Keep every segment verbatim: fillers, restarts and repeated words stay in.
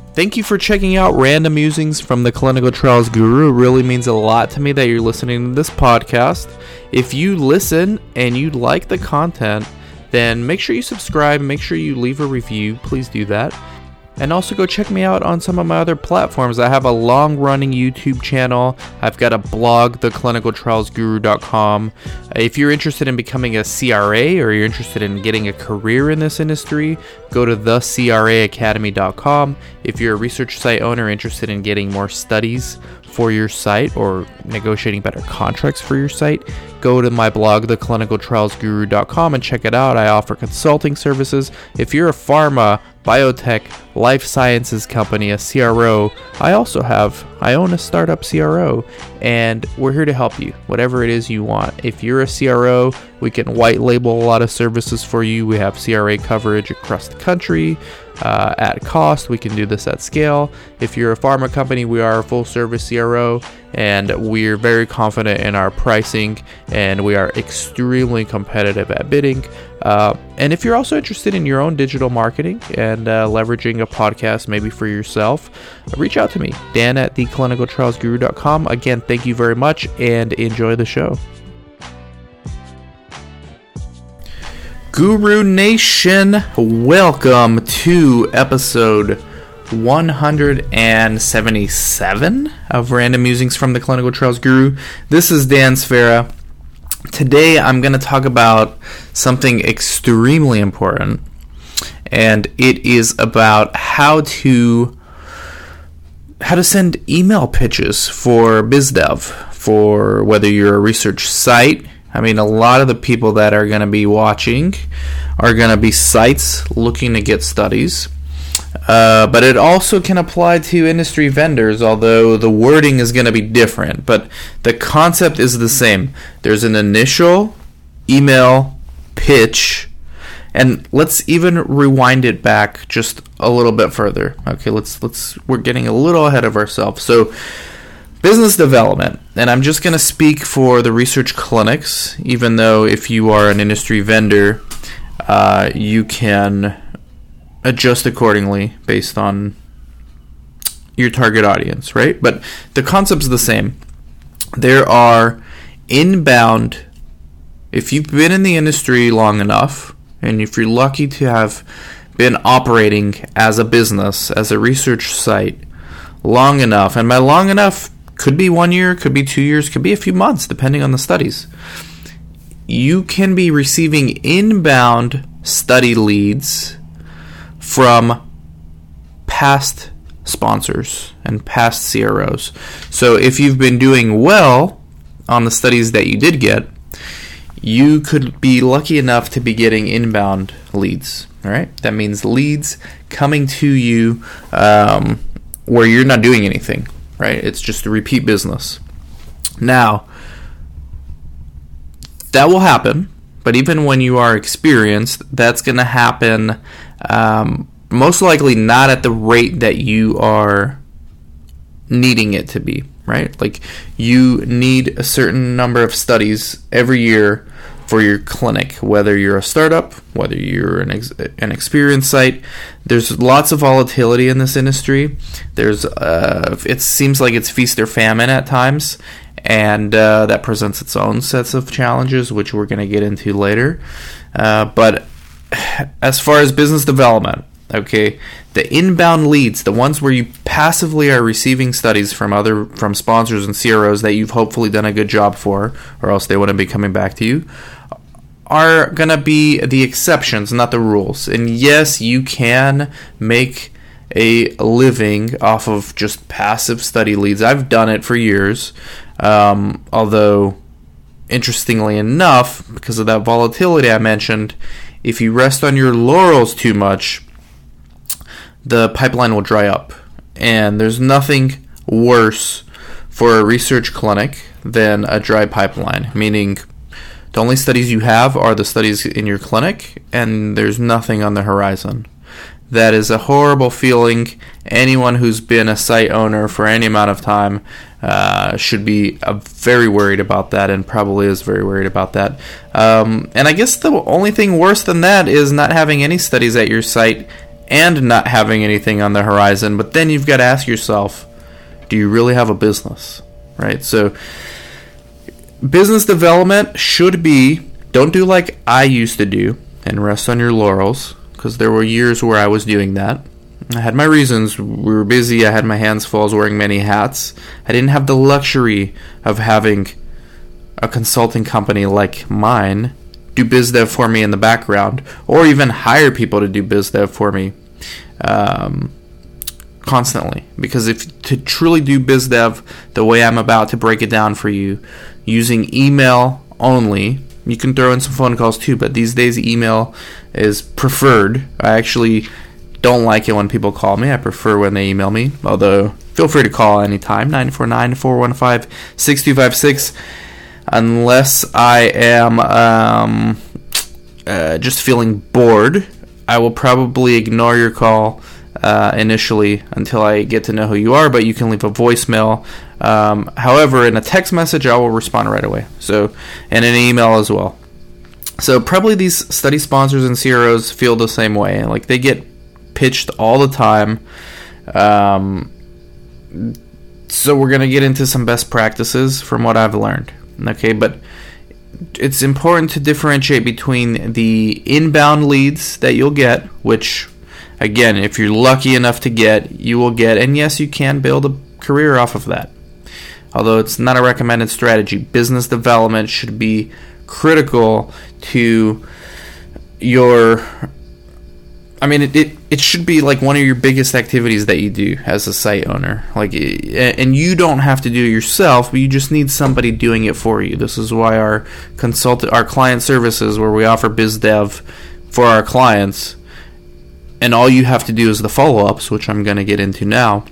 Thank you for checking out Random Musings from the Clinical Trials Guru. It really means a lot to me that you're listening to this podcast. If you listen and you like the content, then make sure you subscribe, make sure you leave a review. Please do that. And also go check me out on some of my other platforms. I have a long-running YouTube channel. I've got a blog, the clinical trials guru dot com. If you're interested in becoming a C R A or you're interested in getting a career in this industry, go to the c r a academy dot com. If you're a research site owner interested in getting more studies for your site or negotiating better contracts for your site, go to my blog, the clinical trials guru dot com, and check it out. I offer consulting services. If you're a pharma, biotech, life sciences company, a C R O, I also have, I own a startup C R O, and we're here to help you, whatever it is you want. If you're a C R O, we can white label a lot of services for you. We have C R A coverage across the country uh, at cost. We can do this at scale. If you're a pharma company, we are a full service C R O, and we're very confident in our pricing, and we are extremely competitive at bidding. Uh, and if you're also interested in your own digital marketing and uh, leveraging a podcast maybe for yourself, reach out to me, Dan at the clinical trials guru dot com. Again, thank you very much and enjoy the show. Guru Nation, welcome to episode one hundred seventy-seven of Random Musings from the Clinical Trials Guru. This is Dan Sfera. Today I'm going to talk about something extremely important, and it is about how to how to send email pitches for BizDev, for whether you're a research site. I mean, a lot of the people that are going to be watching are going to be sites looking to get studies. Uh, but it also can apply to industry vendors, although the wording is going to be different. But the concept is the same. There's an initial email pitch, and let's even rewind it back just a little bit further. Okay, let's let's we're getting a little ahead of ourselves. So, business development, and I'm just going to speak for the research clinics, even though if you are an industry vendor, uh, you can adjust accordingly based on your target audience, right? But the concept's the same. There are inbound, if you've been in the industry long enough, and if you're lucky to have been operating as a business, as a research site long enough, and by long enough could be one year, could be two years, could be a few months, depending on the studies, you can be receiving inbound study leads from past sponsors and past C R Os. So if you've been doing well on the studies that you did get, you could be lucky enough to be getting inbound leads. All right, that means leads coming to you um, where you're not doing anything. Right, it's just a repeat business. Now, that will happen, but even when you are experienced, that's going to happen um, most likely not at the rate that you are needing it to be, right? Like, you need a certain number of studies every year for your clinic, whether you're a startup, whether you're an ex- an experienced site. There's lots of volatility in this industry. There's uh, it seems like it's feast or famine at times, and uh, that presents its own sets of challenges, which we're going to get into later. Uh, but as far as business development, okay, the inbound leads, the ones where you passively are receiving studies from other from sponsors and C R Os that you've hopefully done a good job for, or else they wouldn't be coming back to you, are going to be the exceptions, not the rules. And yes, you can make a living off of just passive study leads. I've done it for years, um, although, interestingly enough, because of that volatility I mentioned, if you rest on your laurels too much, the pipeline will dry up. And there's nothing worse for a research clinic than a dry pipeline, meaning the only studies you have are the studies in your clinic, and there's nothing on the horizon. That is a horrible feeling. Anyone who's been a site owner for any amount of time uh, should be uh, very worried about that, and probably is very worried about that. Um, and I guess the only thing worse than that is not having any studies at your site and not having anything on the horizon. But then you've got to ask yourself, do you really have a business, right? So business development should be, don't do like I used to do and rest on your laurels, because there were years where I was doing that. I had my reasons. We were busy. I had my hands full. I was wearing many hats. I didn't have the luxury of having a consulting company like mine do biz dev for me in the background, or even hire people to do biz dev for me um, constantly. Because if to truly do biz dev the way I'm about to break it down for you, using email only, you can throw in some phone calls too, but these days email is preferred. I actually don't like it when people call me. I prefer when they email me, although feel free to call anytime, nine four nine, four one five, six two five six, unless I am um, uh, just feeling bored. I will probably ignore your call uh, initially until I get to know who you are, but you can leave a voicemail. Um, however, in a text message, I will respond right away. So, and an email as well. So probably these study sponsors and C R Os feel the same way. Like, they get pitched all the time. Um, so we're going to get into some best practices from what I've learned. Okay, but it's important to differentiate between the inbound leads that you'll get, which, again, if you're lucky enough to get, you will get, and yes, you can build a career off of that. Although it's not a recommended strategy. Business development should be critical to your, I mean, it, it, it should be like one of your biggest activities that you do as a site owner. Like, and you don't have to do it yourself, but you just need somebody doing it for you. This is why our consult, our client services, where we offer biz dev for our clients, and all you have to do is the follow-ups, which I'm going to get into now.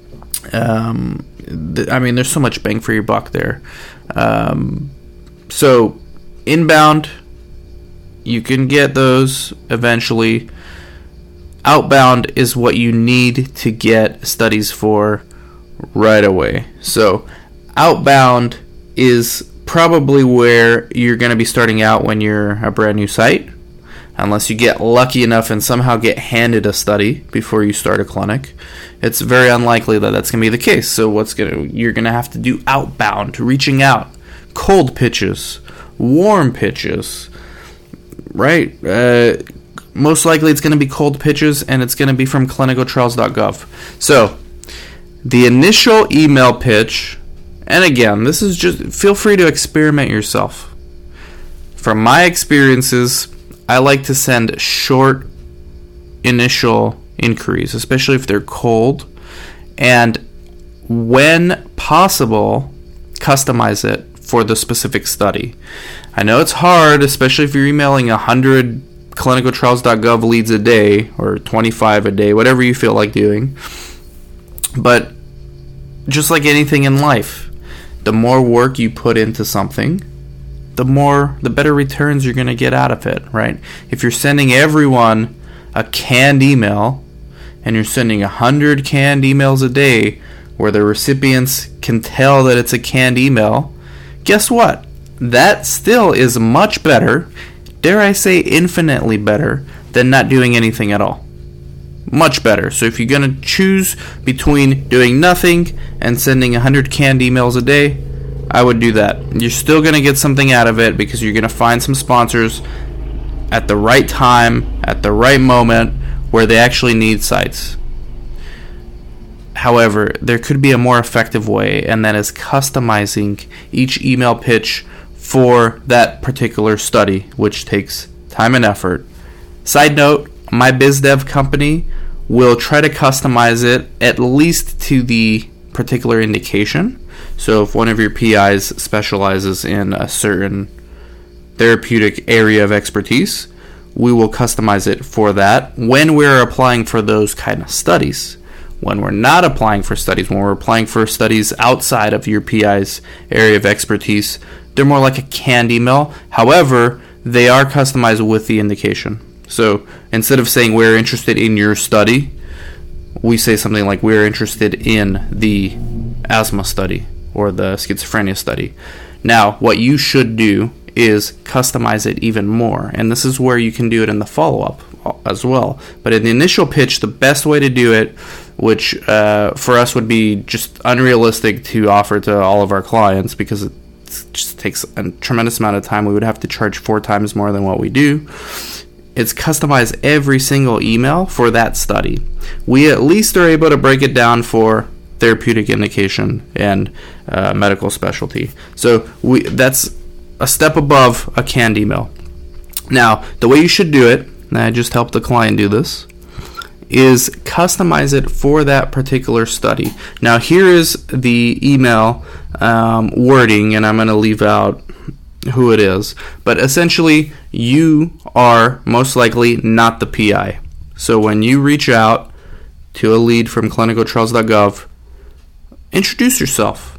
Um, th- I mean, there's so much bang for your buck there. Um, so, inbound, you can get those eventually. Outbound is what you need to get studies for right away. So, outbound is probably where you're going to be starting out when you're a brand new site, unless you get lucky enough and somehow get handed a study before you start a clinic. It's very unlikely that that's going to be the case. So what's going to you're going to have to do outbound, reaching out, cold pitches, warm pitches, right? Uh, most likely it's going to be cold pitches, and it's going to be from clinical trials dot gov. So the initial email pitch, and again, this is just, feel free to experiment yourself. From my experiences, I like to send short initial inquiries, especially if they're cold, and when possible, customize it for the specific study. I know it's hard, especially if you're emailing one hundred clinical trials dot gov leads a day, or twenty-five a day, whatever you feel like doing. But just like anything in life, the more work you put into something, the more, the better returns you're going to get out of it, right? If you're sending everyone a canned email, and you're sending one hundred canned emails a day where the recipients can tell that it's a canned email, guess what? That still is much better, dare I say infinitely better, than not doing anything at all. Much better. So if you're going to choose between doing nothing and sending one hundred canned emails a day, I would do that. You're still going to get something out of it, because you're going to find some sponsors at the right time, at the right moment, where they actually need sites. However, there could be a more effective way, and that is customizing each email pitch for that particular study, which takes time and effort. Side note, my biz dev company will try to customize it at least to the particular indication. So if one of your P Is specializes in a certain therapeutic area of expertise, we will customize it for that when we're applying for those kind of studies. When we're not applying for studies, when we're applying for studies outside of your P I's area of expertise, they're more like a canned email. However, they are customized with the indication. So instead of saying we're interested in your study, we say something like we're interested in the asthma study or the schizophrenia study. Now, what you should do is customize it even more, and this is where you can do it in the follow-up. as well. But in the initial pitch, the best way to do it, which uh, for us would be just unrealistic to offer to all of our clients because it just takes a tremendous amount of time. We would have to charge four times more than what we do. It's customize every single email for that study. We at least are able to break it down for therapeutic indication and uh, medical specialty. So we that's a step above a canned email. Now, the way you should do it, and I just helped the client do this, is customize it for that particular study. Now, here is the email um, wording, and I'm going to leave out who it is. But essentially, you are most likely not the P I. So when you reach out to a lead from clinical trials dot gov, introduce yourself.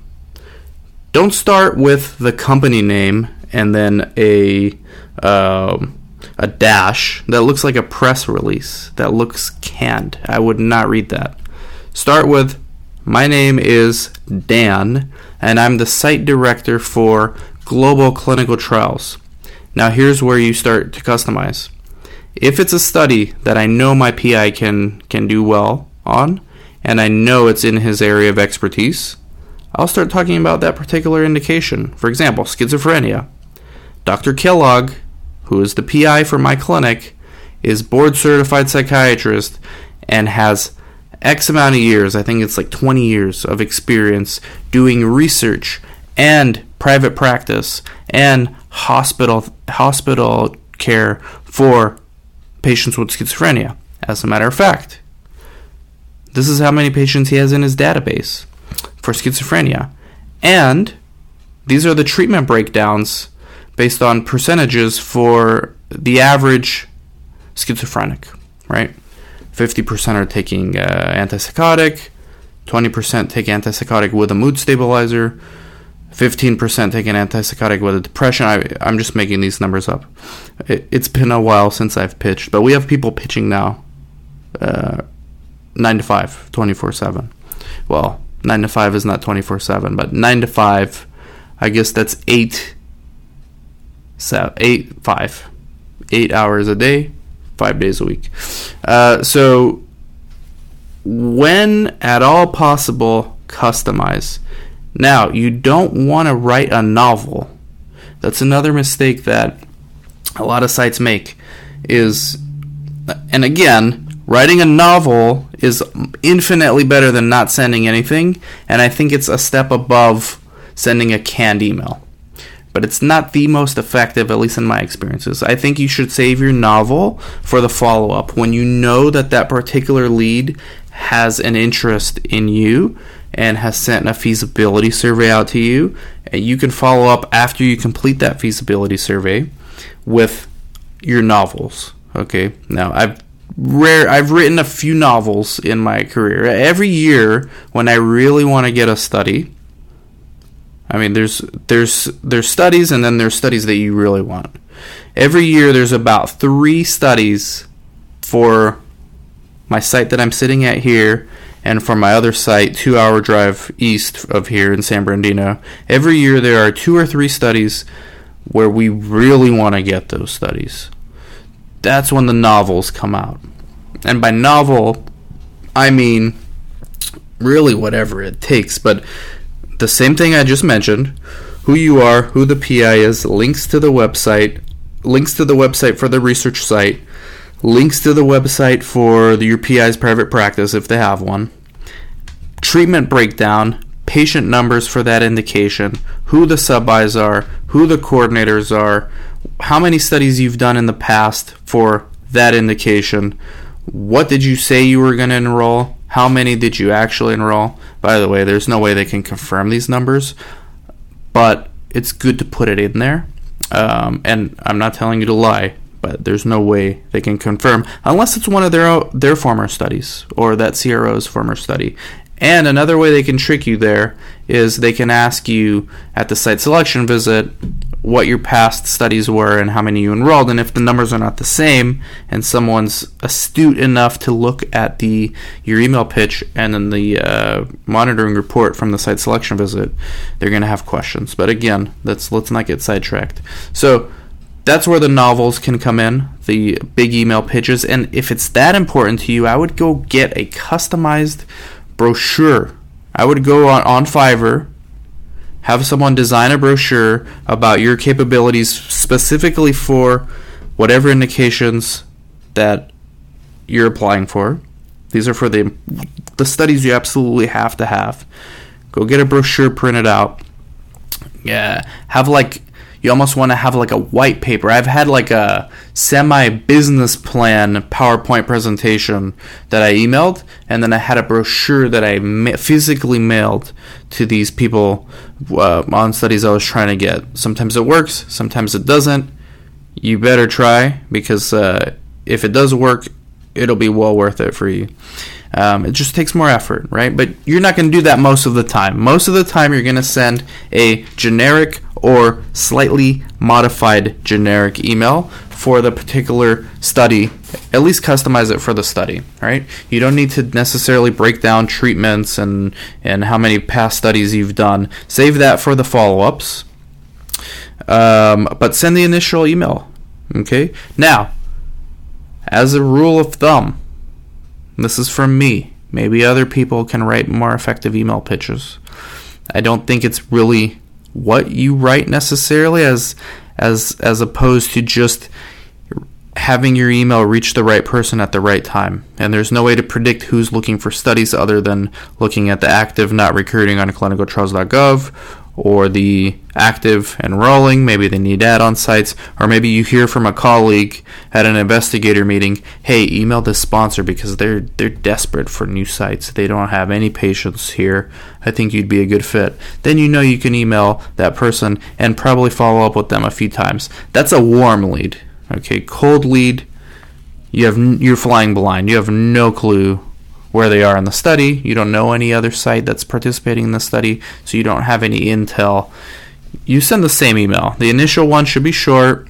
Don't start with the company name and then a um, a dash that looks like a press release, that looks canned. I would not read that. Start with, my name is Dan, and I'm the site director for Global Clinical Trials. Now here's where you start to customize. If it's a study that I know my P I can can do well on, and I know it's in his area of expertise, I'll start talking about that particular indication. For example, schizophrenia. Doctor Kellogg, who is the P I for my clinic, is board certified psychiatrist and has X amount of years, I think it's like twenty years of experience doing research and private practice and hospital hospital care for patients with schizophrenia. As a matter of fact, this is how many patients he has in his database for schizophrenia. And these are the treatment breakdowns based on percentages for the average schizophrenic, right? fifty percent are taking uh, antipsychotic, twenty percent take antipsychotic with a mood stabilizer, fifteen percent take an antipsychotic with a depression. I, I'm just making these numbers up. It, it's been a while since I've pitched, but we have people pitching now, uh, nine to five, twenty-four seven. Well, nine to five is not twenty-four seven, but nine to five, I guess that's eight, seven, eight, five, eight hours a day, five days a week. Uh, so, when at all possible, customize. Now, you don't want to write a novel. That's another mistake that a lot of sites make is, and again, writing a novel is infinitely better than not sending anything, and I think it's a step above sending a canned email. But it's not the most effective, at least in my experiences. I think you should save your novel for the follow-up. When you know that that particular lead has an interest in you and has sent a feasibility survey out to you, you can follow up after you complete that feasibility survey with your novels. Okay, now I've rare I've written a few novels in my career. Every year when I really want to get a study, I mean there's there's there's studies and then there's studies that you really want. Every year there's about three studies for my site that I'm sitting at here and for my other site, two hour drive east of here in San Bernardino. Every year there are two or three studies where we really want to get those studies. That's when the novels come out. And by novel, I mean really whatever it takes. But the same thing I just mentioned, who you are, who the P I is, links to the website, links to the website for the research site, links to the website for the, your P I's private practice if they have one, treatment breakdown, patient numbers for that indication, who the sub-I's are, who the coordinators are, how many studies you've done in the past for that indication, what did you say you were going to enroll, how many did you actually enroll. By the way, there's no way they can confirm these numbers, but it's good to put it in there. Um, and I'm not telling you to lie, but there's no way they can confirm unless it's one of their their former studies or that C R O's former study. And another way they can trick you there is they can ask you at the site selection visit what your past studies were and how many you enrolled. And if the numbers are not the same and someone's astute enough to look at the your email pitch and then the uh, monitoring report from the site selection visit, they're going to have questions. But again, let's let's not get sidetracked. So that's where the novels can come in, the big email pitches. And if it's that important to you, I would go get a customized brochure. I would go on, on Fiverr, have someone design a brochure about your capabilities specifically for whatever indications that you're applying for. These are for the the studies you absolutely have to have. Go get a brochure printed out. Yeah, have like, you almost want to have like a white paper. I've had like a semi-business plan PowerPoint presentation that I emailed, and then I had a brochure that I ma- physically mailed to these people uh, on studies I was trying to get. Sometimes it works, sometimes it doesn't. You better try, because uh, if it does work, it'll be well worth it for you. Um, it just takes more effort, right? But you're not going to do that most of the time. Most of the time, you're going to send a generic or slightly modified generic email for the particular study. At least customize it for the study, right? You don't need to necessarily break down treatments and, and how many past studies you've done. Save that for the follow-ups. Um, but send the initial email, okay? Now, as a rule of thumb, this is from me. Maybe other people can write more effective email pitches. I don't think it's really what you write necessarily, as as as opposed to just having your email reach the right person at the right time. And there's no way to predict who's looking for studies other than looking at the active not recruiting on clinical trials dot gov, or the active enrolling. Maybe they need add-on sites, or maybe you hear from a colleague at an investigator meeting, hey, email this sponsor because they're they're desperate for new sites. They don't have any patients here. I think you'd be a good fit. Then you know you can email that person and probably follow up with them a few times. That's a warm lead. Okay, cold lead, you have you're flying blind. You have no clue where they are in the study. You don't know any other site that's participating in the study, so you don't have any intel. You send the same email. The initial one should be short.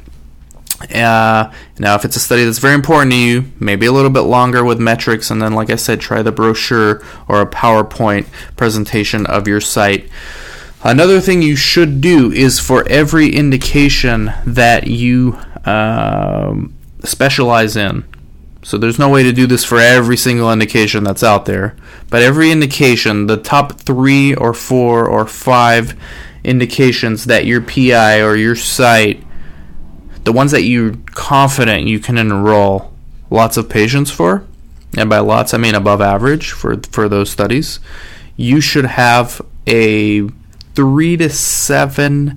Uh, now, if it's a study that's very important to you, maybe a little bit longer with metrics, and then, like I said, try the brochure or a PowerPoint presentation of your site. Another thing you should do is, for every indication that you um, specialize in, so there's no way to do this for every single indication that's out there, but every indication, the top three or four or five indications that your P I or your site, the ones that you're confident you can enroll lots of patients for, and by lots I mean above average for, for those studies, you should have a three to seven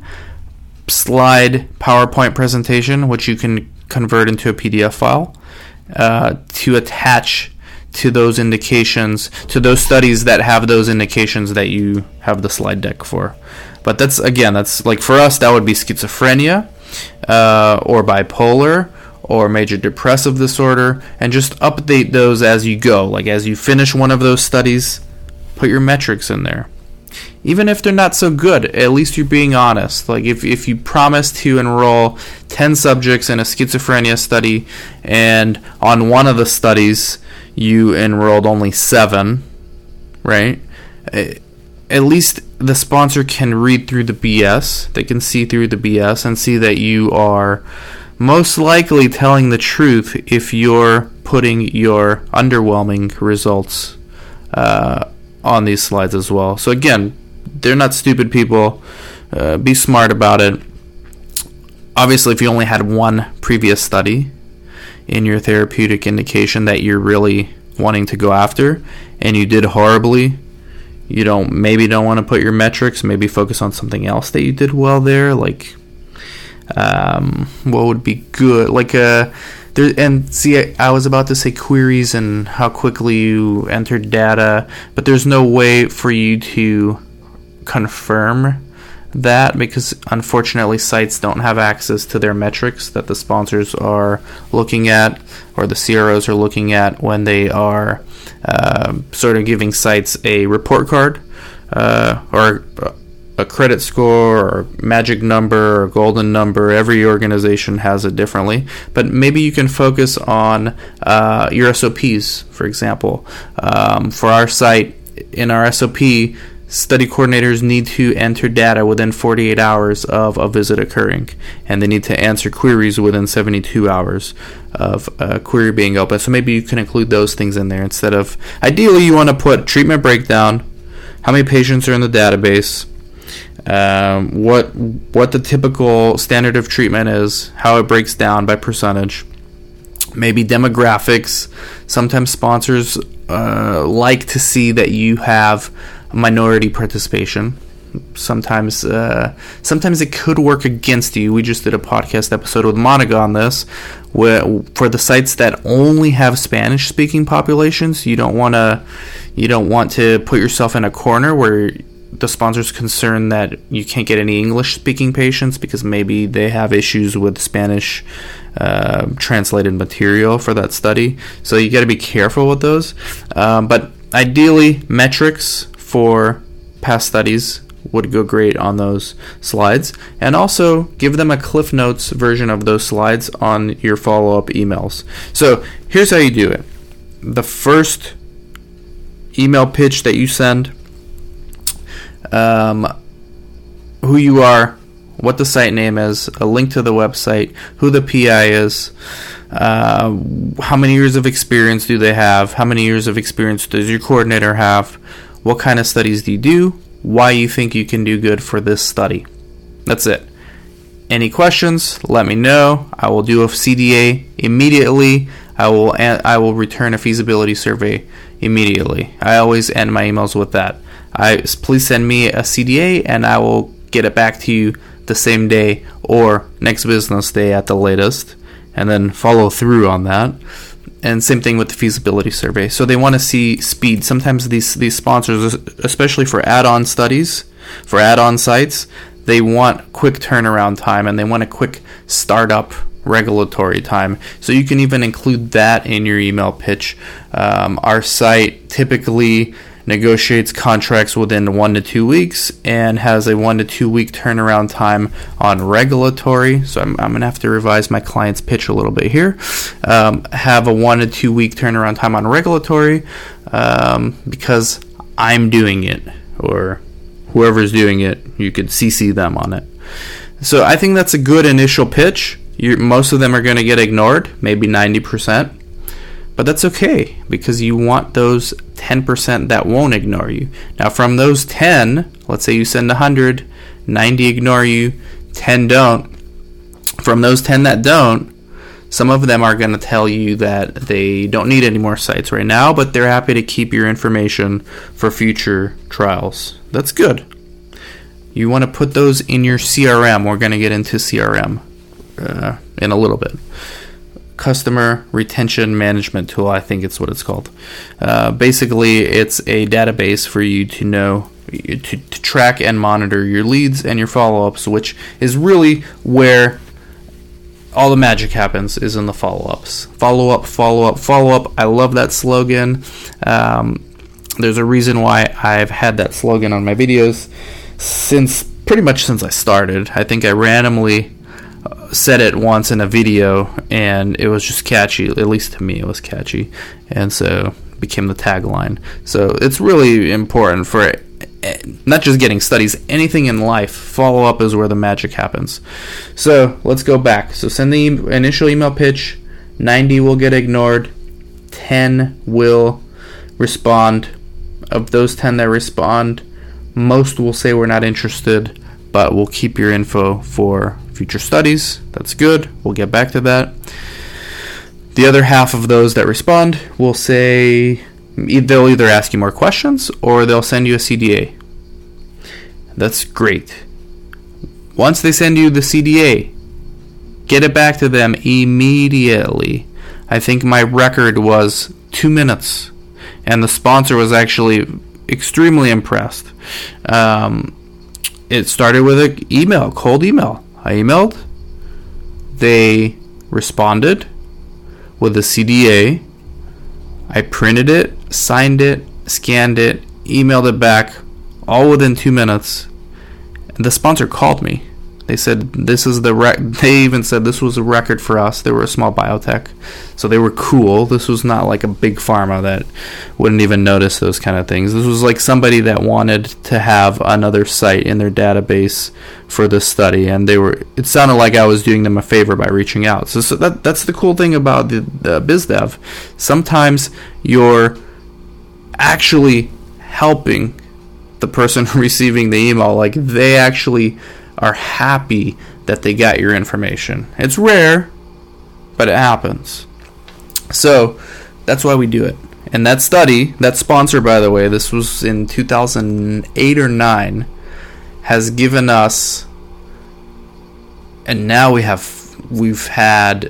slide PowerPoint presentation, which you can convert into a P D F file. Uh, to attach to those indications, to those studies that have those indications that you have the slide deck for. But that's, again, that's like, for us, that would be schizophrenia, uh, or bipolar, or major depressive disorder, and just update those as you go. Like, as you finish one of those studies, put your metrics in there. Even if they're not so good, at least you're being honest. Like, if, if you promise to enroll ten subjects in a schizophrenia study, and on one of the studies you enrolled only seven, right? At least the sponsor can read through the B S. They can see through the B S and see that you are most likely telling the truth if you're putting your underwhelming results uh, on these slides as well. So again, they're not stupid people. Uh, be smart about it. Obviously, if you only had one previous study in your therapeutic indication that you're really wanting to go after, and you did horribly, you don't maybe don't want to put your metrics. Maybe focus on something else that you did well there. Like, um, what would be good? Like a There, and see, I, I was about to say queries and how quickly you entered data, but there's no way for you to confirm that, because unfortunately sites don't have access to their metrics that the sponsors are looking at, or the C R Os are looking at when they are uh, sort of giving sites a report card uh, or a credit score or magic number or golden number. Every organization has it differently, but maybe you can focus on uh, your S O Ps, for example. Um, for our site, in our S O P, study coordinators need to enter data within forty-eight hours of a visit occurring, and they need to answer queries within seventy-two hours of a query being open. So maybe you can include those things in there instead of, ideally you want to put treatment breakdown, how many patients are in the database, um, what what the typical standard of treatment is, how it breaks down by percentage, maybe demographics. Sometimes sponsors uh, like to see that you have minority participation. Sometimes uh, sometimes it could work against you. We just did a podcast episode with Monica on this, where for the sites that only have Spanish speaking populations, you don't want to you don't want to put yourself in a corner where the sponsor's concerned that you can't get any English speaking patients because maybe they have issues with Spanish uh, translated material for that study. So you got to be careful with those. Um, but ideally, metrics for past studies would go great on those slides, and also give them a Cliff Notes version of those slides on your follow-up emails. So here's how you do it. The first email pitch that you send, um, who you are, what the site name is, a link to the website, who the P I is, uh, how many years of experience do they have, how many years of experience does your coordinator have, what kind of studies do you do, why you think you can do good for this study. That's it. Any questions, let me know. I will do a C D A immediately. I will I will return a feasibility survey immediately. I always end my emails with that. I please send me a C D A and I will get it back to you the same day or next business day at the latest, and then follow through on that. And same thing with the feasibility survey. So they want to see speed. Sometimes these these sponsors, especially for add-on studies, for add-on sites, they want quick turnaround time and they want a quick startup regulatory time. So you can even include that in your email pitch. Um, our site typically negotiates contracts within one to two weeks and has a one to two week turnaround time on regulatory. So I'm, I'm going to have to revise my client's pitch a little bit here. Um, have a one to two week turnaround time on regulatory um, because I'm doing it, or whoever's doing it, you could C C them on it. So I think that's a good initial pitch. You're, most of them are going to get ignored, maybe ninety percent. But that's okay, because you want those ten percent that won't ignore you. Now, from those ten, let's say you send one hundred, ninety ignore you, ten don't. From those ten that don't, some of them are going to tell you that they don't need any more sites right now, but they're happy to keep your information for future trials. That's good. You want to put those in your C R M. We're going to get into C R M uh, in a little bit. Customer Retention Management Tool, I think it's what it's called. Uh, basically, it's a database for you to know, to, to track and monitor your leads and your follow-ups, which is really where all the magic happens, is in the follow-ups. Follow-up, follow-up, follow-up. I love that slogan. Um, there's a reason why I've had that slogan on my videos since, pretty much since I started. I think I randomly said it once in a video and it was just catchy. At least to me it was catchy, and so it became the tagline. So it's really important for not just getting studies, anything in life. Follow up is where the magic happens. So let's go back. So send the initial email pitch. ninety will get ignored, ten will respond. Of those ten that respond, most will say we're not interested, but we'll keep your info for future studies. That's good. We'll get back to that. The other half of those that respond will say, they'll either ask you more questions or they'll send you a C D A. That's great. Once they send you the C D A, get it back to them immediately. I think my record was two minutes, and the sponsor was actually extremely impressed. Um, it started with an email, cold email. I emailed, they responded with a C D A, I printed it, signed it, scanned it, emailed it back, all within two minutes. And the sponsor called me. They said this is the rec- they even said this was a record for us. They were a small biotech, so they were cool. This was not like a big pharma that wouldn't even notice those kind of things. This was like somebody that wanted to have another site in their database for this study, and they were. It sounded like I was doing them a favor by reaching out. So, so that that's the cool thing about the, the BizDev. Sometimes you're actually helping the person receiving the email. Like, they actually are happy that they got your information. It's rare, but it happens. So that's why we do it. And that study, that sponsor, by the way, this was in two thousand eight or nine, has given us, and now we have, we've had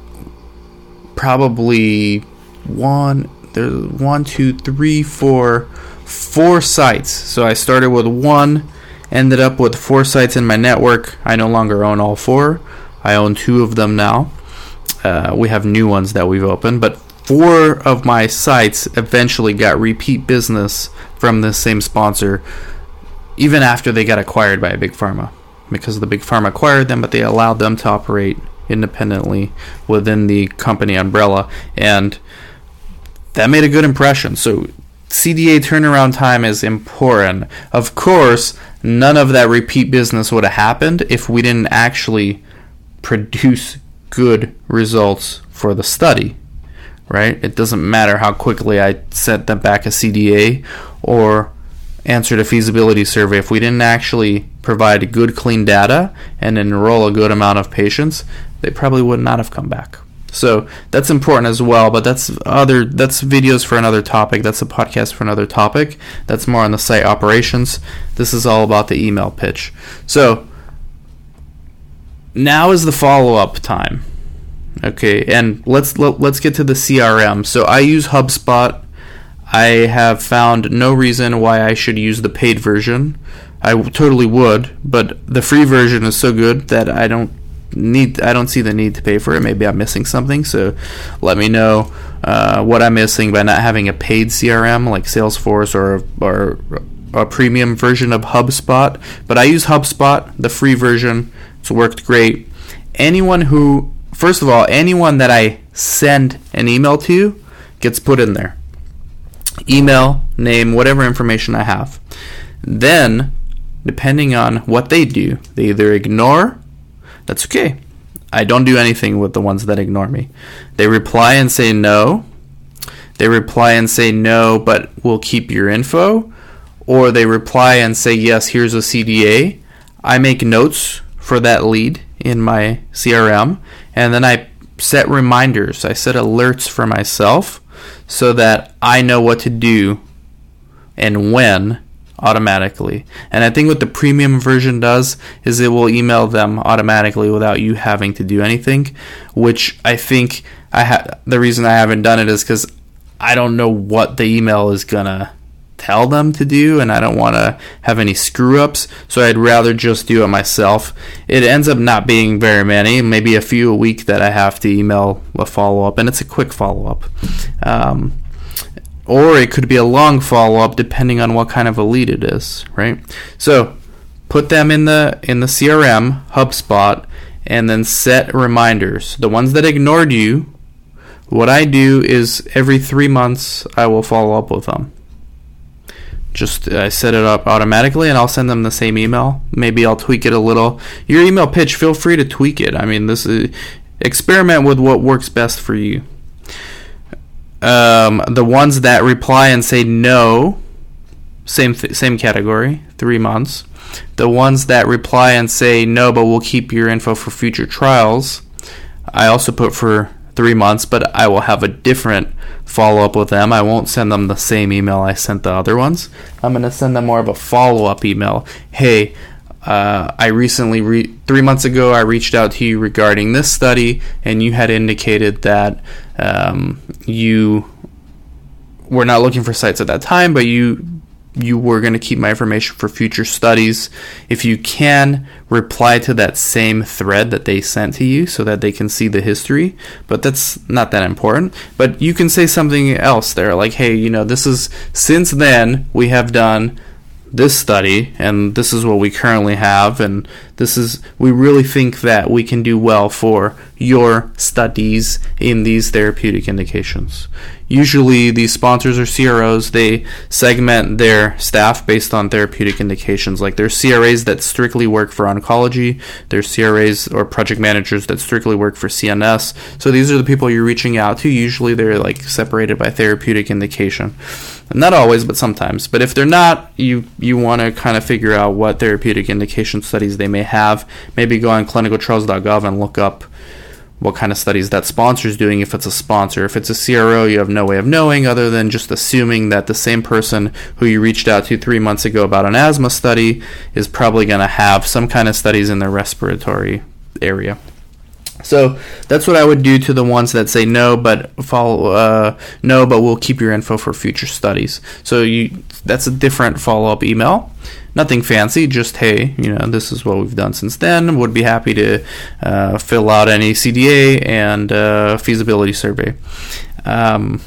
probably one, there's one, two, three, four, four sites. So I started with one, ended up with four sites in my network. I no longer own all four. I own two of them now. Uh, we have new ones that we've opened, but four of my sites eventually got repeat business from this same sponsor, even after they got acquired by a big pharma, because the big pharma acquired them, but they allowed them to operate independently within the company umbrella, and that made a good impression. So C D A turnaround time is important. Of course, none of that repeat business would have happened if we didn't actually produce good results for the study, right? It doesn't matter how quickly I sent them back a C D A or answered a feasibility survey. If we didn't actually provide good, clean data and enroll a good amount of patients, they probably would not have come back. So that's important as well, but that's other that's videos for another topic. That's a podcast for another topic. That's more on the site operations. This is all about the email pitch. So now is the follow-up time. Okay, and let's let, let's get to the C R M. So I use HubSpot. I have found no reason why I should use the paid version. I totally would, but the free version is so good that I don't need I don't see the need to pay for it. Maybe I'm missing something, so let me know uh, what I'm missing by not having a paid C R M like Salesforce or or a premium version of HubSpot. But I use HubSpot, the free version. It's worked great. Anyone who, first of all, anyone that I send an email to gets put in there. Email, name, whatever information I have. Then, depending on what they do, they either ignore. That's okay. I don't do anything with the ones that ignore me. They reply and say no. They reply and say no, but we'll keep your info. Or they reply and say, yes, here's a C D A. I make notes for that lead in my C R M. And then I set reminders. I set alerts for myself so that I know what to do and when automatically. And I think what the premium version does is it will email them automatically without you having to do anything, which I think I ha- the reason I haven't done it is because I don't know what the email is gonna tell them to do, and I don't want to have any screw ups, so I'd rather just do it myself. It ends up not being very many, maybe a few a week that I have to email a follow up, and it's a quick follow up. Um, Or it could be a long follow-up depending on what kind of a lead it is, right? So put them in the in the C R M, HubSpot, and then set reminders. The ones that ignored you, what I do is every three months I will follow up with them. Just I set it up automatically, and I'll send them the same email. Maybe I'll tweak it a little. Your email pitch, feel free to tweak it. I mean, this is experiment with what works best for you. Um, the ones that reply and say no, same th- same category, three months. The ones that reply and say no, but we'll keep your info for future trials, I also put for three months, but I will have a different follow-up with them. I won't send them the same email I sent the other ones. I'm going to send them more of a follow-up email. Hey, Uh, I recently, re- three months ago, I reached out to you regarding this study, and you had indicated that um, you were not looking for sites at that time, but you you were going to keep my information for future studies. If you can, reply to that same thread that they sent to you so that they can see the history, but that's not that important. But you can say something else there, like, hey, you know, this is, since then, we have done this study, and this is what we currently have, and This is, we really think that we can do well for your studies in these therapeutic indications. Usually these sponsors or C R Os, they segment their staff based on therapeutic indications. Like there's C R As that strictly work for oncology, there's C R As or project managers that strictly work for C N S. So these are the people you're reaching out to. Usually they're like separated by therapeutic indication. Not always, but sometimes. But if they're not, you you want to kind of figure out what therapeutic indication studies they may have. Maybe go on clinical trials dot gov and look up what kind of studies that sponsor is doing if it's a sponsor. If it's a C R O, you have no way of knowing other than just assuming that the same person who you reached out to three months ago about an asthma study is probably going to have some kind of studies in their respiratory area. So that's what I would do to the ones that say no, but follow uh, no, but we'll keep your info for future studies. So you that's a different follow-up email. Nothing fancy, just hey, you know, this is what we've done since then. Would be happy to uh, fill out any C D A and uh, feasibility survey. Um,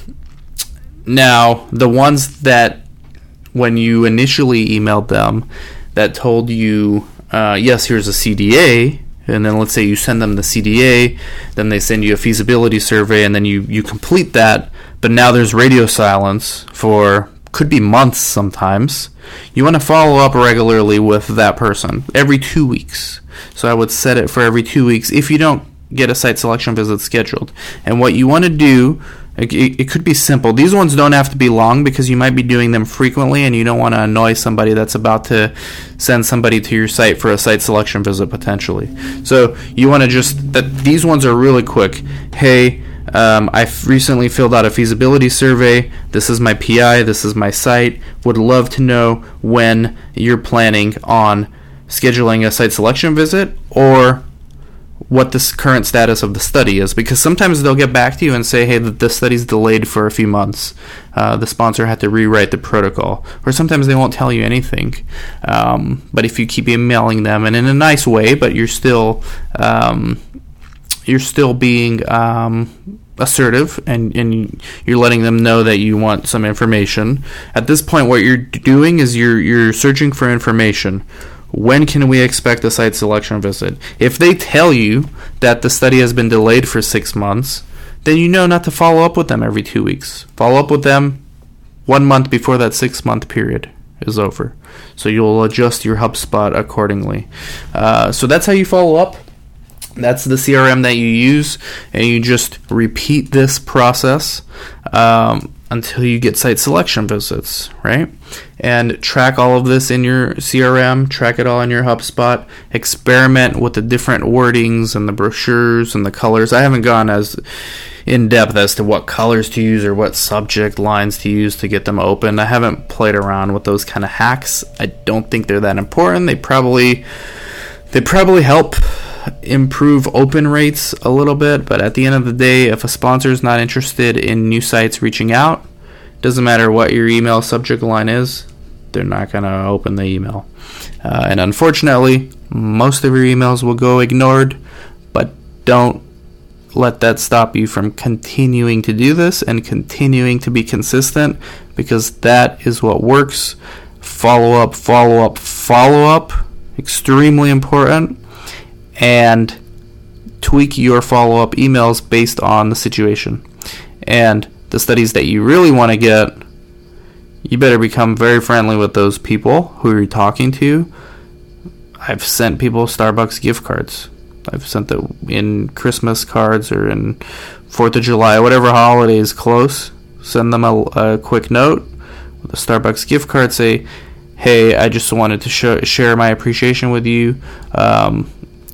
now, the ones that when you initially emailed them that told you, uh, yes, here's a C D A, and then let's say you send them the C D A, then they send you a feasibility survey, and then you, you complete that, but now there's radio silence for, could be months sometimes. You want to follow up regularly with that person, every two weeks. So I would set it for every two weeks if you don't get a site selection visit scheduled. And what you want to do, it, it could be simple. These ones don't have to be long because you might be doing them frequently and you don't want to annoy somebody that's about to send somebody to your site for a site selection visit potentially. So you want to just, that these ones are really quick. Hey, Um, I've recently filled out a feasibility survey. This is my P I. This is my site. Would love to know when you're planning on scheduling a site selection visit or what the current status of the study is. Because sometimes they'll get back to you and say, hey, the, the study's delayed for a few months. Uh, the sponsor had to rewrite the protocol. Or sometimes they won't tell you anything. Um, but if you keep emailing them, and in a nice way, but you're still... Um, you're still being um, assertive and, and you're letting them know that you want some information. At this point, what you're doing is you're you're searching for information. When can we expect a site selection visit? If they tell you that the study has been delayed for six months, then you know not to follow up with them every two weeks. Follow up with them one month before that six-month period is over. So you'll adjust your HubSpot accordingly. Uh, so that's how you follow up. That's the C R M that you use, and you just repeat this process um, until you get site selection visits, right? And track all of this in your C R M, track it all in your HubSpot, experiment with the different wordings and the brochures and the colors. I haven't gone as in depth as to what colors to use or what subject lines to use to get them open. I haven't played around with those kind of hacks. I don't think they're that important. They probably they probably help improve open rates a little bit, but at the end of the day, if a sponsor is not interested in new sites reaching out, doesn't matter what your email subject line is, they're not going to open the email. Uh, and unfortunately, most of your emails will go ignored, but don't let that stop you from continuing to do this and continuing to be consistent, because that is what works. Follow up, follow up, follow up, extremely important. And tweak your follow-up emails based on the situation. And the studies that you really want to get, you better become very friendly with those people who you're talking to. I've sent people Starbucks gift cards. I've sent them in Christmas cards or in fourth of July, whatever holiday is close. Send them a, a quick note with a Starbucks gift card. Say, hey, I just wanted to show, share my appreciation with you. Um...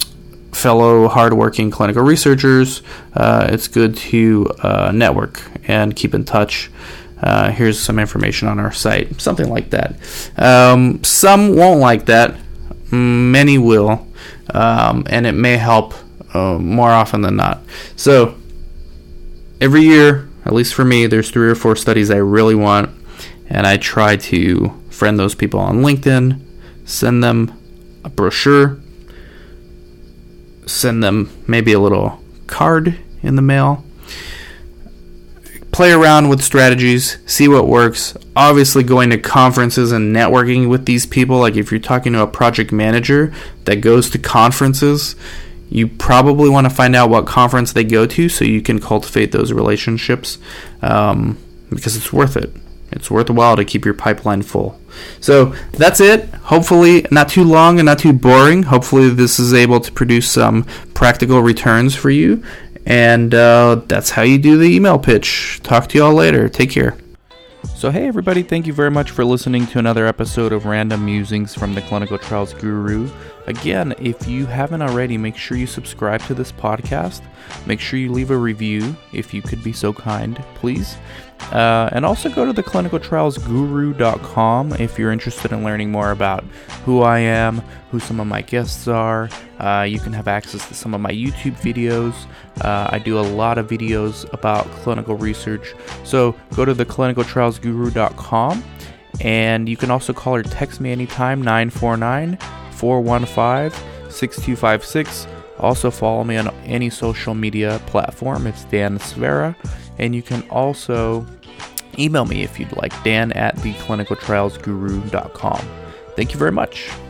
fellow hardworking clinical researchers, uh, it's good to uh, network and keep in touch. Uh, here's some information on our site, something like that. Um, some won't like that, many will, um, and it may help uh, more often than not. So every year, at least for me, there's three or four studies I really want, and I try to friend those people on LinkedIn, send them a brochure, send them maybe a little card in the mail, play around with strategies, see what works. Obviously, going to conferences and networking with these people, like if you're talking to a project manager that goes to conferences, you probably want to find out what conference they go to so you can cultivate those relationships, um, because it's worth it. It's worth a while to keep your pipeline full. So that's it. Hopefully not too long and not too boring. Hopefully this is able to produce some practical returns for you. And uh, that's how you do the email pitch. Talk to you all later. Take care. So hey everybody, thank you very much for listening to another episode of Random Musings from the Clinical Trials Guru. Again, if you haven't already, make sure you subscribe to this podcast. Make sure you leave a review if you could be so kind, please. Uh, and also go to the clinical trials guru dot com if you're interested in learning more about who I am, who some of my guests are. Uh, you can have access to some of my YouTube videos. Uh, I do a lot of videos about clinical research. So go to the clinical trials guru dot com, and you can also call or text me anytime, nine four nine, four one five, six two five six. Also follow me on any social media platform. It's Dan Svera. And you can also email me if you'd like, Dan at the clinical trials guru dot com. Thank you very much.